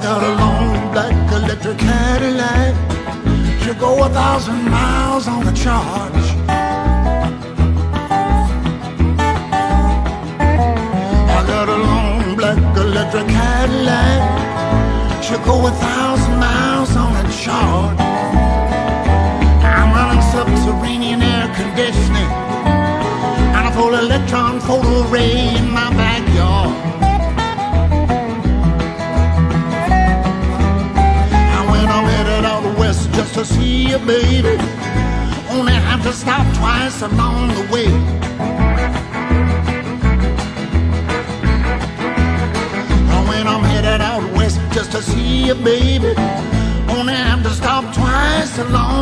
got a long black electric Cadillac. She'll go 1,000 miles on the charge. I got a long black electric Cadillac. She'll go 1,000 miles on the charge. I'm running subterranean air conditioning and a full electron photo array in my backyard. Just to see you, baby, only have to stop twice along the way. When I'm headed out west, just to see you, baby, only have to stop twice along